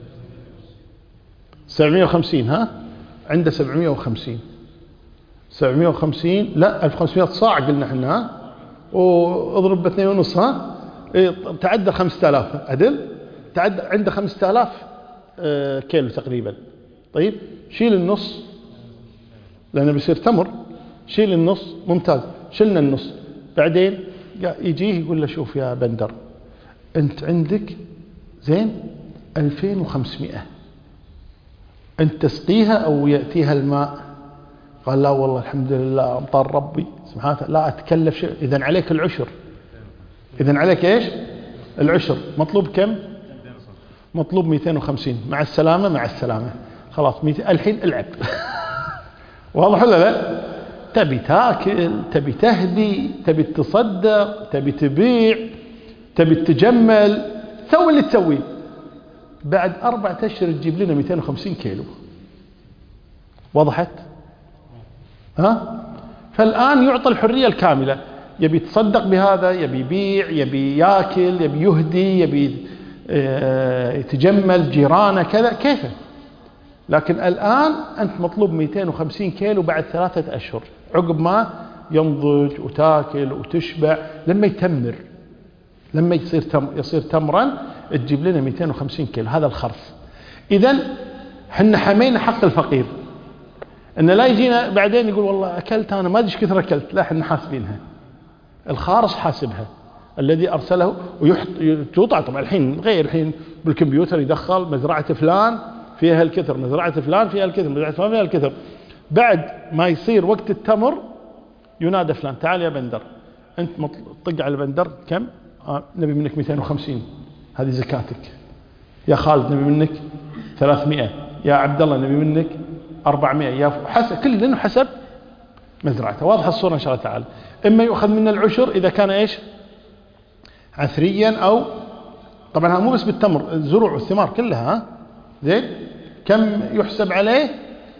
سبعمائة وخمسين. ها عنده سبعمائة وخمسين، سبعمائة وخمسين لا ألف وخمسمائة صاع قلنا احنا، ها واضرب باثنين ونص، ها ايه تعدى خمسة آلاف عدل، تعدى عنده خمسة آلاف اه كيلو تقريبا. طيب شيل النص لأنه بيصير تمر، شيل النص، ممتاز، شلنا النص. بعدين يجيه يقول له شوف يا بندر انت عندك زين ألفين وخمسمائة، انت تسقيها او يأتيها الماء؟ قال لا والله الحمد لله امطار ربي سبحانه وتعالى، لا اتكلف شيء. اذا عليك العشر، اذا عليك ايش؟ العشر. مطلوب كم؟ مطلوب مئتين وخمسين. مع السلامة مع السلامة، خلاص الحين العب. واضح ولا لا؟ تبي تاكل، تبي تهدي، تبي تصدق، تبي تبيع، تبي تجمل، سوي اللي تسويه. بعد أربعة أشهر تجيب لنا مئتين وخمسين كيلو. وضحت؟ ها؟ فالآن يعطى الحرية الكاملة، يبي يتصدق بهذا، يبي يبيع، يبي ياكل، يبي يهدي، يبي يتجمل جيرانه كذا كيفه. لكن الآن أنت مطلوب مئتين وخمسين كيلو بعد ثلاثة أشهر، عقب ما ينضج وتاكل وتشبع، لما يتمر، لما يصير تم يصير تمرا تجيب لنا مئتين وخمسين كيلو. هذا الخرص. إذن حنا حمينا حق الفقير، إن لا يجينا بعدين يقول والله أكلت أنا ما أدري إيش كثر أكلت، لا حنا حاسبينها، الخارص حاسبها الذي أرسله ويحط توضع. طبعا الحين غير، الحين بالكمبيوتر يدخل مزرعة فلان فيها الكثر، مزرعة فلان فيها الكثر، مزرعة فلان فيها الكثر. بعد ما يصير وقت التمر ينادى فلان تعال يا بندر، أنت طق على البندر كم؟ آه نبي منك مئتين وخمسين، هذه زكاتك. يا خالد نبي منك ثلاثمائة، يا عبد الله نبي منك أربعمائة، يا حسب كل لأنه حسب مزرعته. واضحة الصورة إن شاء الله تعالى. إما يؤخذ من العشر إذا كان إيش؟ عثريا، أو طبعا هذا مو بس بالتمر، الزروع والثمار كلها، ها زين كم يحسب عليه.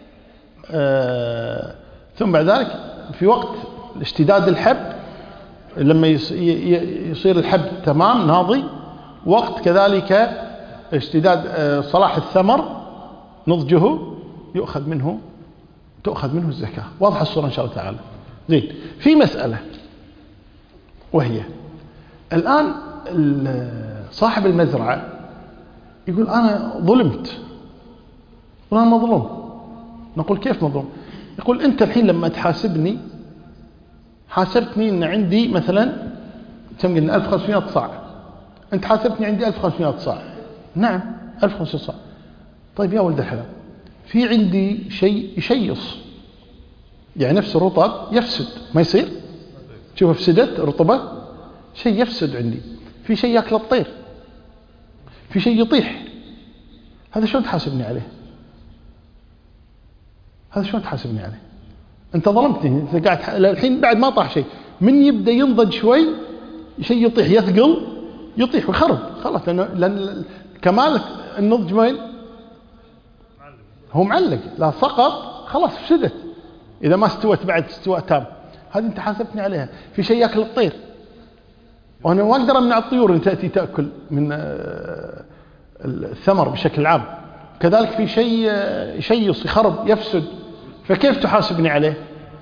آه ثم بعد ذلك في وقت اشتداد الحب، لما يصير الحب تمام ناضي، وقت كذلك اشتداد آه صلاح الثمر نضجه، يؤخذ منه تؤخذ منه الزكاة. واضحة الصورة إن شاء الله تعالى. زين في مسألة، وهي الآن صاحب المزرعة يقول أنا ظلمت، وأنا مظلوم. نقول كيف مظلوم؟ يقول أنت الحين لما تحاسبني حاسبتني أن عندي مثلا كم قلنا ألف وخمسمائة صاع، أنت حاسبتني عندي ألف وخمسمائة صاع. نعم ألف وخمسمائة صاع. طيب يا ولد الحلال، في عندي شيء يشيص، يعني نفس الرطب يفسد، ما يصير. شوف افسدت رطبة، شيء يفسد عندي، في شيء يأكل الطير، في شيء يطيح، هذا شلون تحاسبني عليه؟ هذا شلون تحاسبني عليه؟ انت ظلمتني، انت قاعد الحين بعد ما طاح شيء، من يبدا ينضج شوي شيء يطيح، يثقل يطيح ويخرب خلاص، لان لان كمال النضج وين؟ هو معلق، لا سقط خلاص فسدت اذا ما استوت بعد استواء تام. هذه انت حاسبتني عليها. في شيء ياكل الطير، وانا ما اقدر امنع الطيور ان تاتي تاكل من الثمر بشكل عام. كذلك في شيء يشيص يخرب يفسد، فكيف تحاسبني عليه؟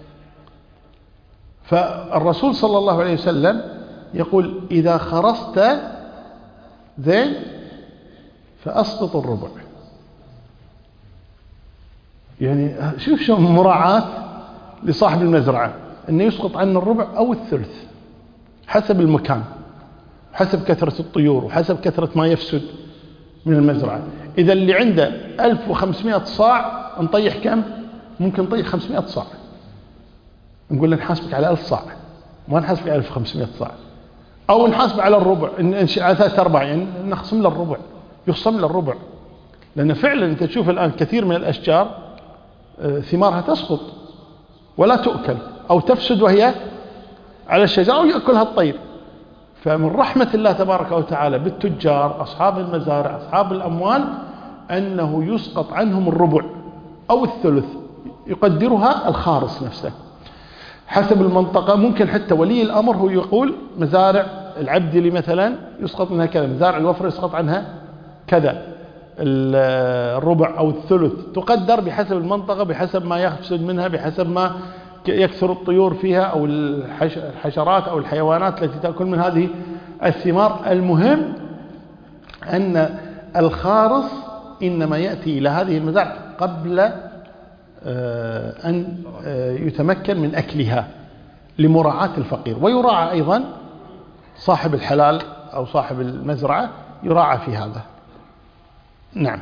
فالرسول صلى الله عليه وسلم يقول إذا خرست زين فأسقط الربع. يعني شوف شو مراعاة لصاحب المزرعة، أنه يسقط عنه الربع أو الثلث حسب المكان، حسب كثرة الطيور، وحسب كثرة ما يفسد من المزرعة. إذا اللي عنده ألف وخمسمائة صاع نطيح كم؟ ممكن نطيح خمسمائة صاع. نقول له نحاسبك على ألف صاع، ما نحاسبك على ألف وخمسمائة صاع، أو نحاسب على الربع، على ثلاثة أرباع، يعني نخصم له الربع، يخصم له الربع. لأن فعلا أنت تشوف الآن كثير من الأشجار ثمارها تسقط ولا تؤكل، أو تفسد وهي على الشجرة، أو يأكلها الطير. فمن رحمة الله تبارك وتعالى بالتجار أصحاب المزارع أصحاب الأموال أنه يسقط عنهم الربع أو الثلث، يقدرها الخارص نفسه حسب المنطقة. ممكن حتى ولي الأمر هو يقول مزارع العبدلي مثلا يسقط منها كذا، مزارع الوفر يسقط عنها كذا، الربع أو الثلث تقدر بحسب المنطقة، بحسب ما يفسد منها، بحسب ما يكثر الطيور فيها أو الحشرات أو الحيوانات التي تأكل من هذه الثمار. المهم أن الخارص إنما يأتي إلى هذه المزارع قبل أن يتمكن من أكلها لمراعاة الفقير، ويراعى أيضا صاحب الحلال أو صاحب المزرعة يراعى في هذا. نعم.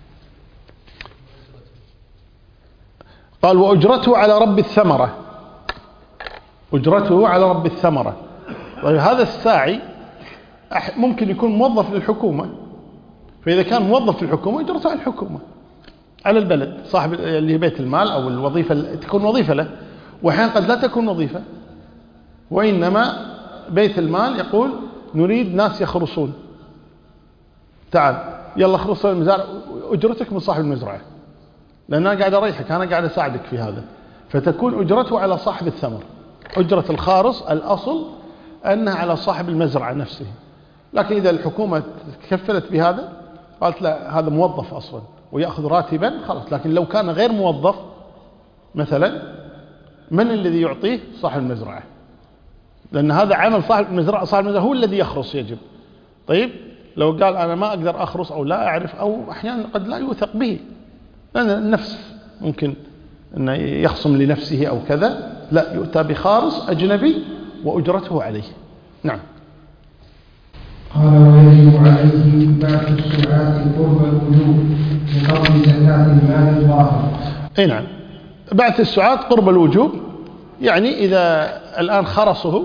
قال وأجرته على رب الثمرة، أجرته على رب الثمرة. طيب هذا الساعي ممكن يكون موظف للحكومة، فإذا كان موظف للحكومة أجرته على الحكومة، على البلد صاحب اللي بيت المال أو الوظيفة تكون وظيفة له، وأحيانا قد لا تكون وظيفة، وإنما بيت المال يقول نريد ناس يخرصون، تعال يلا خرص المزارع، أجرتك من صاحب المزرعة، لأن أنا قاعد أريحك، أنا قاعد أساعدك في هذا، فتكون أجرته على صاحب الثمر. أجرة الخارص الأصل أنها على صاحب المزرعة نفسه، لكن إذا الحكومة تكفلت بهذا قالت لا هذا موظف أصلا ويأخذ راتبا خلاص. لكن لو كان غير موظف مثلا، من الذي يعطيه؟ صاحب المزرعة، لأن هذا عمل صاحب المزرعة، صاحب المزرعة هو الذي يخرص يجب. طيب لو قال أنا ما أقدر أخرص أو لا أعرف، أو أحيانا قد لا يوثق به، لأن النفس ممكن أن يخصم لنفسه أو كذا، لا يؤتى بخارص أجنبي وأجرته عليه. نعم. قال ويجب عليه بعث السعاة قرب الوجوب بقبض زكاة المال الظاهر. أي نعم، بعث السعاة قرب الوجوب، يعني إذا الآن خرصه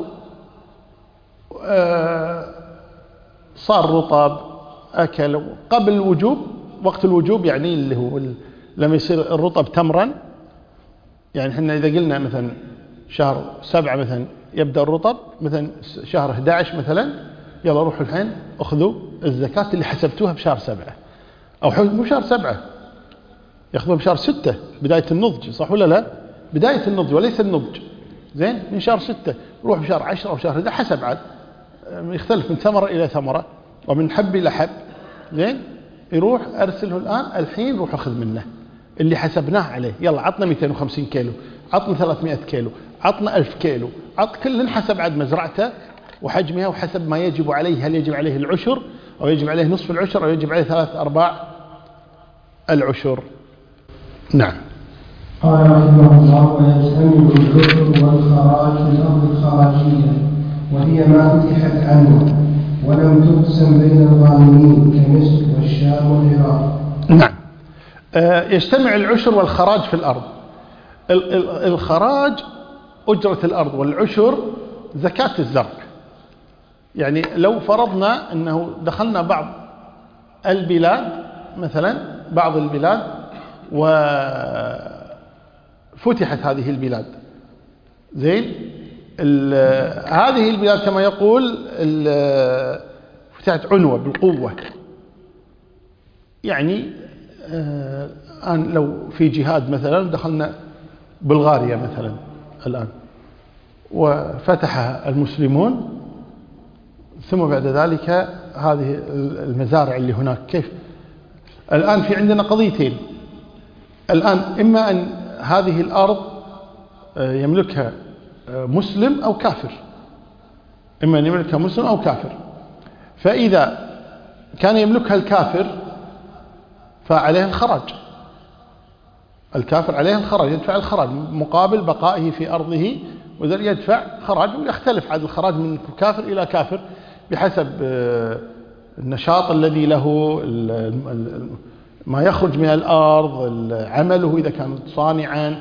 صار رطب أكل قبل الوجوب، وقت الوجوب يعني اللي هو لما يصير الرطب تمرا، يعني احنا إذا قلنا مثلا شهر سبعة مثلا يبدأ الرطب، مثلا شهر أحد عشر مثلا يلا روحوا الحين أخذوا الزكاة اللي حسبتوها بشهر سبعة، أو مو شهر سبعة يأخذوها بشهر ستة بداية النضج، صح ولا لا؟ بداية النضج وليس النضج، زين، من شهر ستة روح بشهر عشرة أو شهر، إذا حسب عاد يختلف من ثمرة إلى ثمرة ومن حب إلى حب، زين، يروح أرسله الآن الحين روح أخذ منه اللي حسبناه عليه، يلا عطنا مئتين وخمسين كيلو، عطنا ثلاثمائة كيلو، عطنا ألف كيلو، عط كل حسب عد مزرعته وحجمها وحسب ما يجب عليه، هل يجب عليه العشر أو يجب عليه نصف العشر أو يجب عليه ثلاث أرباع العشر. نعم. قال رحمه الله ويجتمع العشر والخراج في الأرض الخراجية، وهي ما فتحت عنه ولم تقسم بين الظالمين كمصر والشام والعراق. نعم. يجتمع العشر والخراج في الأرض. الخراج أجرة الأرض، والعشر زكاة الزرع. يعني لو فرضنا أنه دخلنا بعض البلاد مثلا، بعض البلاد وفتحت هذه البلاد، زين، هذه البلاد كما يقول فتحت عنوة بالقوة، يعني الآن لو في جهاد مثلا دخلنا بلغاريا مثلا الآن وفتحها المسلمون، ثم بعد ذلك هذه المزارع اللي هناك كيف؟ الآن في عندنا قضيتين الآن، إما أن هذه الأرض يملكها مسلم أو كافر، إما أن يملكها مسلم أو كافر. فإذا كان يملكها الكافر فعليه الخراج، الكافر عليه الخراج، يدفع الخراج مقابل بقائه في أرضه، وذلك يدفع خراج، ويختلف عدد الخراج من كافر إلى كافر بحسب النشاط الذي له، ما يخرج من الأرض، عمله إذا كان صانعا،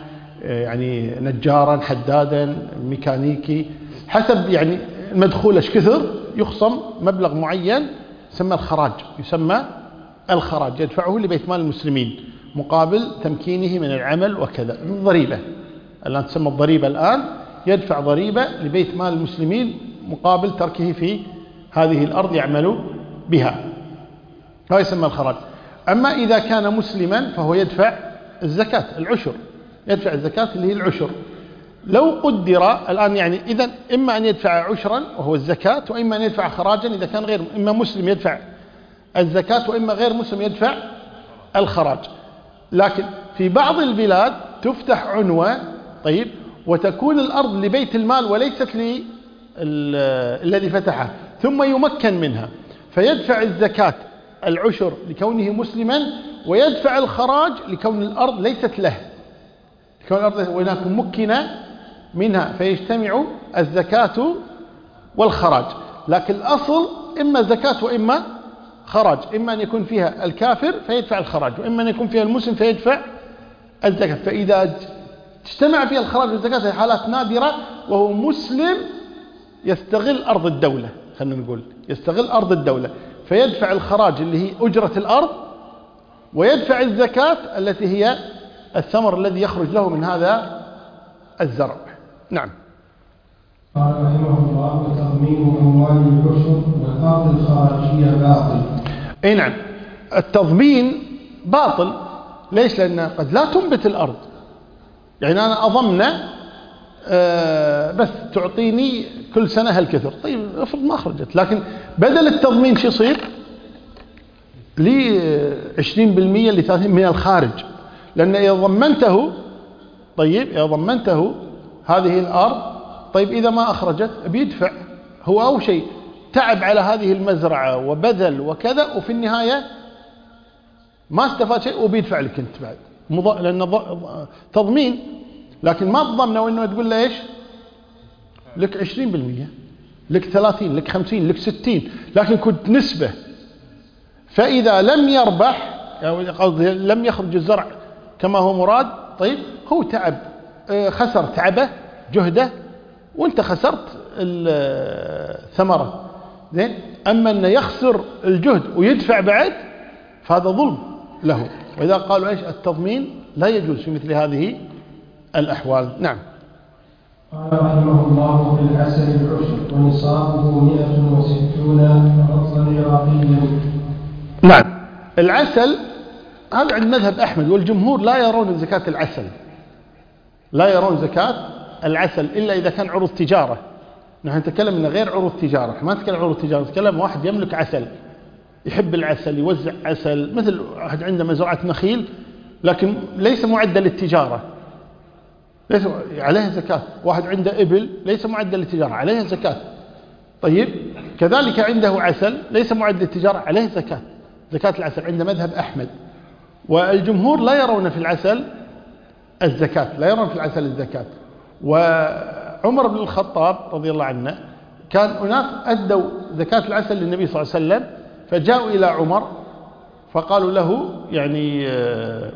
يعني نجارا حدادا ميكانيكي حسب يعني المدخول ايش كثر يخصم مبلغ معين يسمى الخراج، يسمى الخراج يدفعه لبيت مال المسلمين مقابل تمكينه من العمل وكذا. الضريبة الآن تسمى الضريبة، الآن يدفع ضريبة لبيت مال المسلمين مقابل تركه في هذه الأرض يعمل بها، هذا يسمى الخراج. أما إذا كان مسلما فهو يدفع الزكاة العشر، يدفع الزكاة اللي هي العشر. لو قدر الآن يعني إذن إما أن يدفع عشرا وهو الزكاة، وإما أن يدفع خراجا إذا كان غير إما مسلم يدفع الزكاة وإما غير مسلم يدفع الخراج. لكن في بعض البلاد تفتح عنوة طيب وتكون الأرض لبيت المال وليست للذي فتحها، ثم يمكن منها فيدفع الزكاة العشر لكونه مسلما ويدفع الخراج لكون الأرض ليست له، لكون الأرض وهناك مكن منها فيجتمع الزكاة والخراج. لكن الأصل إما زكاة وإما خراج، إما أن يكون فيها الكافر فيدفع الخراج وإما أن يكون فيها المسلم فيدفع الزكاة. فإذا اجتمع فيها الخراج والزكاة في حالات نادرة وهو مسلم يستغل أرض الدولة، خلينا نقول يستغل أرض الدولة فيدفع الخراج اللي هي أجرة الأرض ويدفع الزكاة التي هي الثمر الذي يخرج له من هذا الزرع. نعم. قال رحمه الله: وتضمين أموال العشر والأرض الخارجية باطل. أي نعم، التضمين باطل. ليش؟ لأن قد لا تنبت الأرض، يعني أنا أضمن آه بس تعطيني كل سنة هالكثر، طيب افرض ما خرجت، لكن بدل التضمين شو يصير؟ لي عشرين بالمئة ل ثلاثين من الخارج، لأن إذا ضمنته طيب إذا ضمنته هذه الأرض طيب إذا ما أخرجت بيدفع هو أو شيء تعب على هذه المزرعة وبذل وكذا وفي النهاية ما استفاد شيء وبيدفع لك أنت بعد مض... لأن تضمين. لكن ما تضمنه إنه تقول له إيش لك عشرين بالمئة لك ثلاثين لك خمسين لك ستين، لكن كنت نسبة. فإذا لم يربح يعني لم يخرج الزرع كما هو مراد طيب هو تعب خسر تعبه جهده وانت خسرت الثمرة زين. أما أنه يخسر الجهد ويدفع بعد فهذا ظلم له. وإذا قالوا إيش التضمين لا يجوز في مثل هذه الأحوال. نعم. قال رحمه الله: في العسل العشر ونصابه مئة وستون رطلا عراقيا. نعم. العسل هذا عند مذهب أحمد والجمهور لا يرون زكاة العسل، لا يرون زكاة العسل إلا إذا كان عروض تجارة. نحن نتكلم إنه غير عروض تجارة، ما نتكلم عروض تجارة، نتكلم واحد يملك عسل يحب العسل يوزع عسل، مثل واحد عنده مزرعة نخيل لكن ليس معدل للتجارة ليس عليها زكاة. واحد عنده إبل ليس معدل للتجارة عليها زكاة. طيب كذلك عنده عسل ليس معدل للتجارة عليه زكاة، زكاة العسل عند مذهب أحمد. والجمهور لا يرون في العسل الزكاة، لا يرون في العسل الزكاة. وعمر بن الخطاب رضي الله عنه كان أناس أدوا زكاة العسل للنبي صلى الله عليه وسلم فجاءوا إلى عمر فقالوا له يعني آآ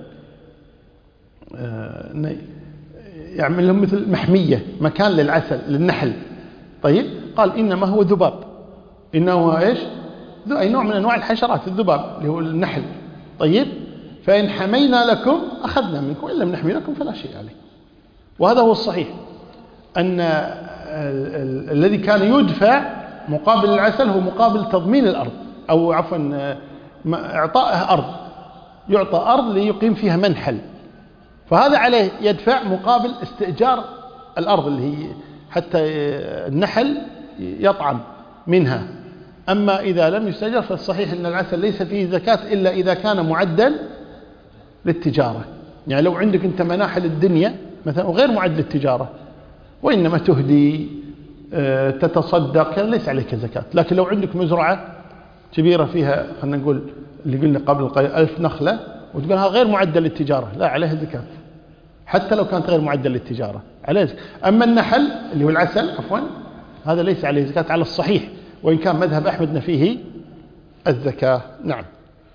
آآ يعمل لهم مثل محمية مكان للعسل للنحل. طيب قال إنما هو ذباب، إنه هو إيش أي نوع من أنواع الحشرات الذباب اللي هو النحل. طيب فإن حمينا لكم أخذنا منكم وإن لم نحمي لكم فلا شيء عليه. وهذا هو الصحيح أن الذي كان يدفع مقابل العسل هو مقابل تضمين الأرض أو عفوا إعطائه أرض، يعطى أرض ليقيم فيها منحل، فهذا عليه يدفع مقابل استئجار الأرض اللي هي حتى النحل يطعم منها. أما إذا لم يستأجر فالصحيح أن العسل ليس فيه زكاة إلا إذا كان معدل للتجارة. يعني لو عندك أنت مناحل الدنيا مثلا وغير معدل للتجارة وإنما تهدي تتصدق ليس عليك زكاة. لكن لو عندك مزرعة كبيرة فيها خلينا نقول اللي قلنا قبل قليل ألف نخلة وتقولها غير معدل للتجارة لا عليها زكاة حتى لو كانت غير معدل للتجارة عليه زكاة. أما النحل اللي هو العسل عفوا هذا ليس عليه زكاة على الصحيح، وإن كان مذهب أحمد فيه الزكاة. نعم.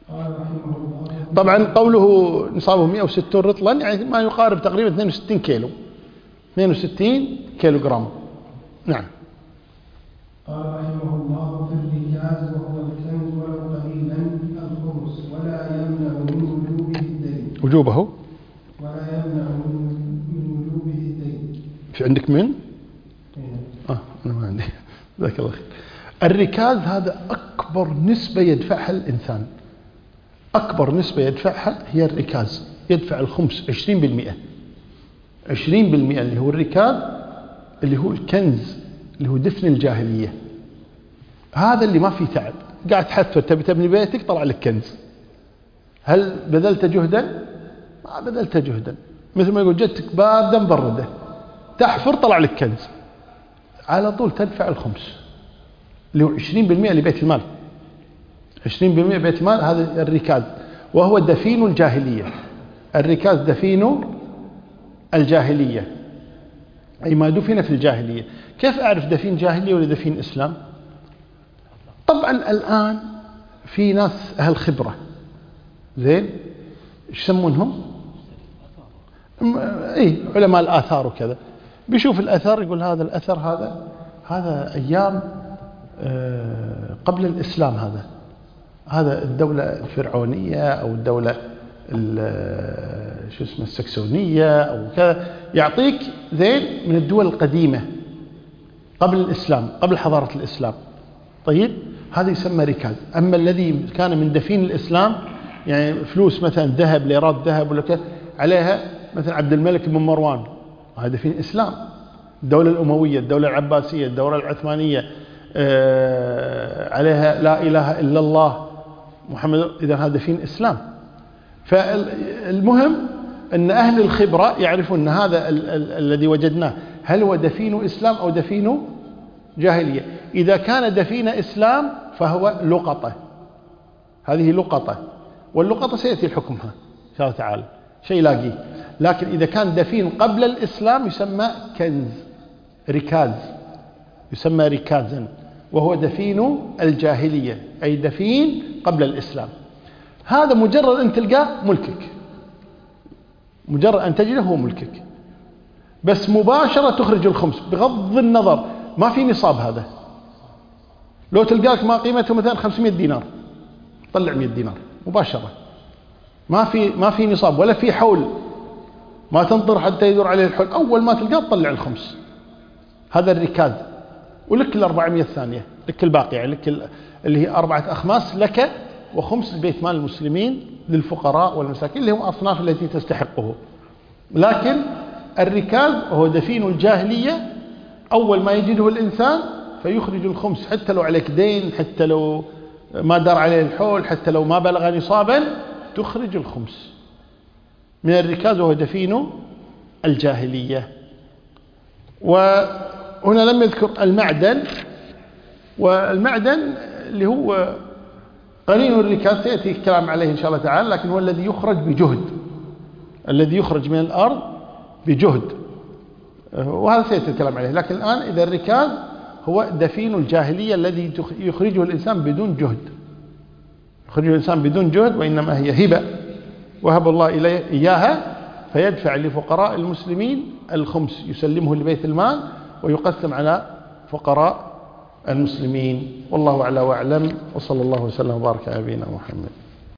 قال رحمه الله طبعا قوله نصابه مئة وستين رطلا يعني ما يقارب تقريبا اثنين وستين كيلو اثنين وستين كيلو جرام. نعم. قال رحمه الله في الركاز وهو الكنز ولو قليلا الخمس ولا يمنع من وجوبه الدين. وجوبه ولا يمنع من وجوبه الدين. في عندك من؟ اه انا ما عندي. جزاك الله خير. الركاز هذا اكبر نسبة يدفعها الانسان. اكبر نسبة يدفعها هي الركاز، يدفع الخمس عشرين بالمئة. عشرين بالمئة اللي هو الركاز اللي هو الكنز اللي هو دفن الجاهلية. هذا اللي ما فيه تعب، قاعد تحفر تبي تبني بيتك طلع لك كنز. هل بذلت جهدا؟ ما بذلت جهدا. مثل ما يقول جدتك باردة مبردة، تحفر طلع لك كنز، على طول تدفع الخمس اللي هو عشرين بالمئة لبيت المال. عشرين بالمئة بيت المال هذا الركاز، وهو دفين الجاهلية. الركاز دفين الجاهلية، أي ما دفن في الجاهلية. كيف أعرف دفين جاهلية ولا دفين إسلام؟ طبعا الآن في ناس أهل خبرة زين، إيش يسمونهم؟ إيه علماء الآثار وكذا. بيشوف الأثر يقول هذا الأثر هذا هذا أيام قبل الإسلام، هذا هذا الدولة الفرعونية أو الدولة شو اسمه السكسونية أو كذا، يعطيك زين من الدول القديمة قبل الإسلام، قبل حضارة الإسلام. طيب هذا يسمى ركاز. أما الذي كان من دفين الإسلام يعني فلوس مثلا ذهب، ليرات ذهب ولا كذا عليها مثلا عبد الملك بن مروان، هذا دفين إسلام. الدولة الأموية، الدولة العباسية، الدولة العثمانية آه عليها لا إله إلا الله محمد، إذا هذا دفين إسلام. فالمهم أن أهل الخبرة يعرفون أن هذا ال ال الذي وجدناه هل هو دفين إسلام أو دفين جاهلية. إذا كان دفين إسلام فهو لقطة، هذه لقطة، واللقطة سيأتي الحكمها إن شاء الله تعالى شيء لاقيه. لكن إذا كان دفين قبل الإسلام يسمى كنز، ركاز، يسمى ركازا، وهو دفين الجاهلية أي دفين قبل الإسلام. هذا مجرد أن تلقاه ملكك، مجرد أن تجده هو ملكك، بس مباشرة تخرج الخمس بغض النظر، ما في نصاب. هذا لو تلقاك ما قيمته مثلا خمسمائة دينار طلع مئة دينار مباشرة، ما في ما في نصاب ولا في حول، ما تنطر حتى يدور عليه الحول، أول ما تلقاه تطلع الخمس. هذا الركاز. ولك الأربعمائة الثانية، لك الباقي يعني لك اللي هي أربعة أخماس لك، وخمس البيت مال المسلمين للفقراء والمساكين اللي هم أصناف التي تستحقه. لكن الركاز هو دفين الجاهلية، أول ما يجده الإنسان فيخرج الخمس، حتى لو عليك دين، حتى لو ما دار عليه الحول، حتى لو ما بلغ نصابا تخرج الخمس من الركاز، وهو دفين الجاهلية. وهنا لم يذكر المعدن، والمعدن اللي هو قرين الركاز سيأتي الكلام عليه إن شاء الله تعالى، لكن هو الذي يخرج بجهد، الذي يخرج من الأرض بجهد، وهذا سيأتي الكلام عليه. لكن الآن إذا الركاز هو دفين الجاهلية الذي يخرجه الإنسان بدون جهد، يخرجه الإنسان بدون جهد، وإنما هي هبة وهب الله إليه إياها، فيدفع لفقراء المسلمين الخمس، يسلمه لبيت المال ويقسم على فقراء المسلمين. والله أعلى وأعلم، وصلى الله وسلم وبارك على نبينا محمد.